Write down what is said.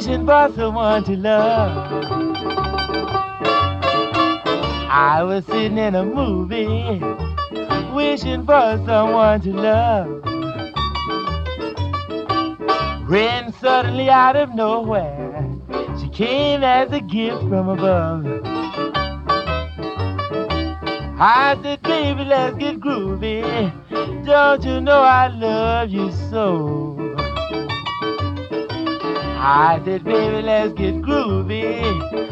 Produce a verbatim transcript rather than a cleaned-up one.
wishing for someone to love. I was sitting in a movie, wishing for someone to love. When suddenly out of nowhere, she came as a gift from above. I said, baby, let's get groovy. Don't you know I love you so? I said, baby, let's get groovy.